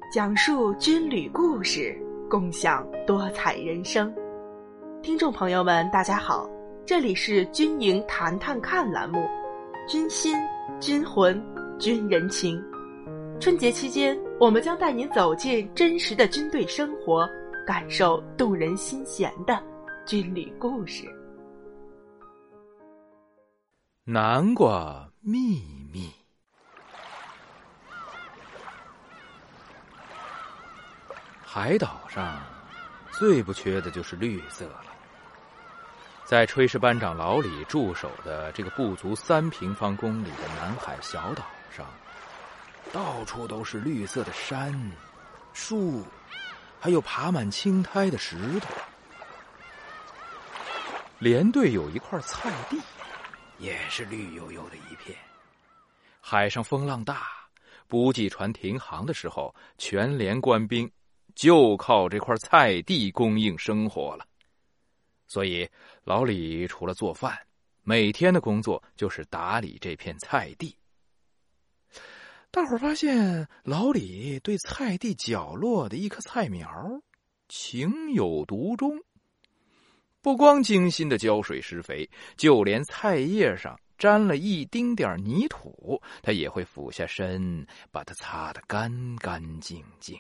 讲述军旅故事，共享多彩人生。听众朋友们大家好，这里是军营谈谈看栏目，军心、军魂、军人情。春节期间，我们将带您走进真实的军队生活，感受动人心弦的军旅故事。 南瓜秘密。海岛上最不缺的就是绿色了。在炊事班长老李驻守的这个不足3平方公里的南海小岛上，到处都是绿色的山、树，还有爬满青苔的石头。连队有一块菜地，也是绿油油的一片。海上风浪大，补给船停航的时候，全连官兵就靠这块菜地供应生活了。所以老李除了做饭，每天的工作就是打理这片菜地。大伙儿发现老李对菜地角落的一棵菜苗情有独钟，不光精心的浇水施肥，就连菜叶上沾了一丁点泥土，他也会俯下身把它擦得干干净净。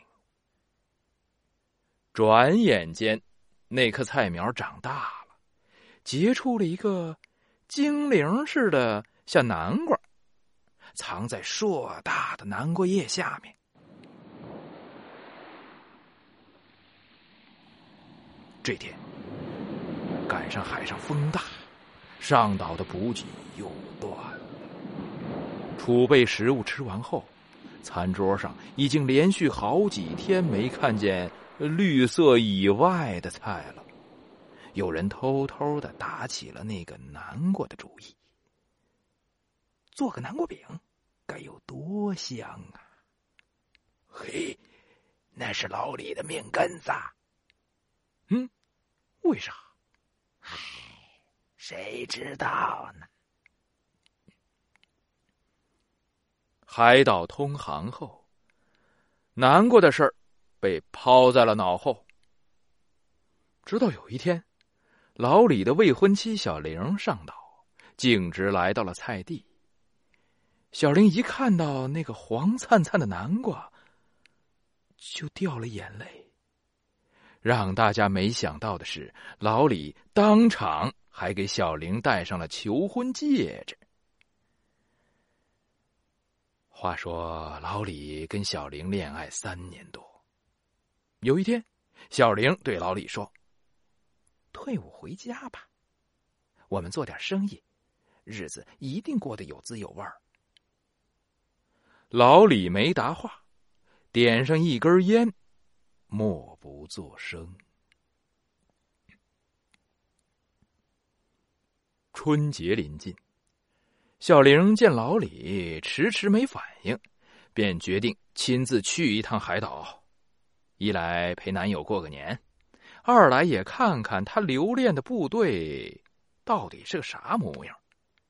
转眼间，那棵菜苗长大了，结出了一个精灵似的小南瓜，藏在硕大的南瓜叶下面。这天赶上海上风大，上岛的补给又断了。储备食物吃完后，餐桌上已经连续好几天没看见绿色以外的菜了。有人偷偷的打起了那个南瓜的主意。做个南瓜饼该有多香啊！嘿，那是老李的命根子。为啥？谁知道呢？海岛通航后，南瓜的事儿被抛在了脑后。直到有一天，老李的未婚妻小玲上岛，径直来到了菜地。小玲一看到那个黄灿灿的南瓜，就掉了眼泪。让大家没想到的是，老李当场还给小玲戴上了求婚戒指。话说老李跟小玲恋爱3年多，有一天小玲对老李说，退伍回家吧，我们做点生意，日子一定过得有滋有味儿。老李没答话，点上一根烟，默不作声。春节临近，小玲见老李迟迟没反应，便决定亲自去一趟海岛，一来陪男友过个年，二来也看看他留恋的部队到底是个啥模样。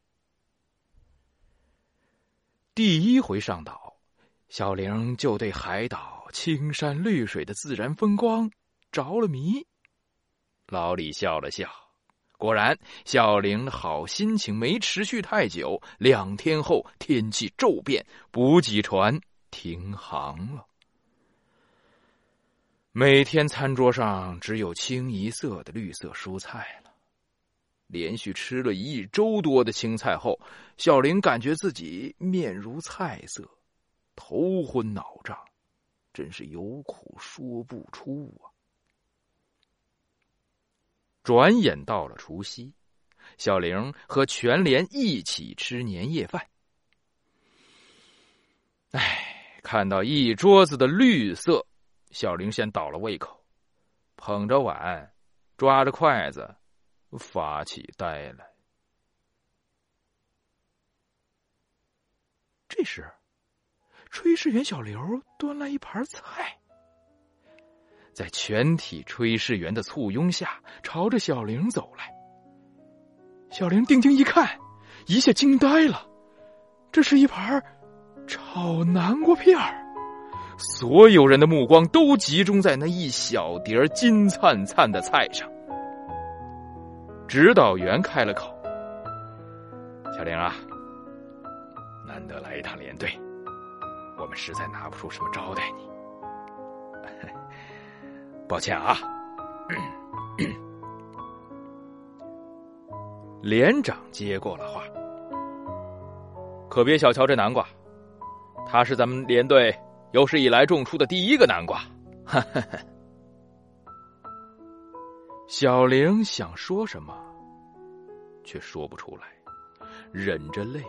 第一回上岛，小玲就对海岛青山绿水的自然风光着了迷。老李笑了笑，果然小玲的好心情没持续太久，2天后天气骤变，补给船停航了。每天餐桌上只有清一色的绿色蔬菜了。连续吃了1周多的青菜后，小玲感觉自己面如菜色，头昏脑胀，真是有苦说不出啊。转眼到了除夕，小玲和全连一起吃年夜饭。看到一桌子的绿色，小玲先倒了胃口，捧着碗，抓着筷子，发起呆来。这时，炊事员小刘端来一盘菜，在全体炊事员的簇拥下，朝着小玲走来。小玲定睛一看，一下惊呆了，这是一盘炒南瓜片儿， 所有人的目光都集中在那一小碟金灿灿的菜上。指导员开了口：“小玲啊，难得来一趟连队，我们实在拿不出什么招待你，抱歉啊。”连长接过了话：“可别小瞧这南瓜，他是咱们连队有史以来种出的第一个南瓜。”小玲想说什么，却说不出来，忍着泪，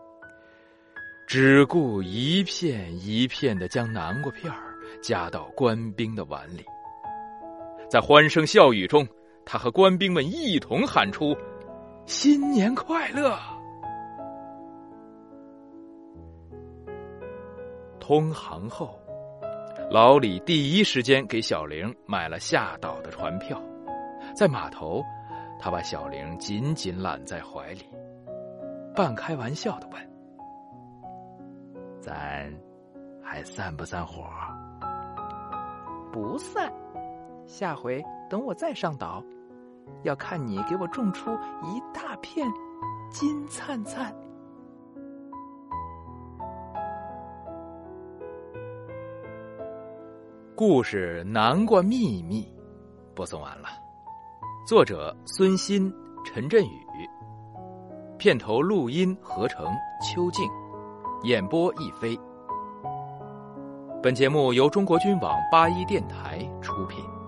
只顾一片一片地将南瓜片夹到官兵的碗里。在欢声笑语中，他和官兵们一同喊出：“新年快乐！”通航后，老李第一时间给小玲买了下岛的船票。在码头，他把小玲紧紧揽在怀里，半开玩笑地问：“咱还散不散伙？”“ 不散，下回等我再上岛，要看你给我种出一大片金灿灿。” 故事《南瓜秘密》播送完了，作者孙鑫、陈振宇，片头录音合成邱静，演播一飞。本节目由中国军网81电台出品。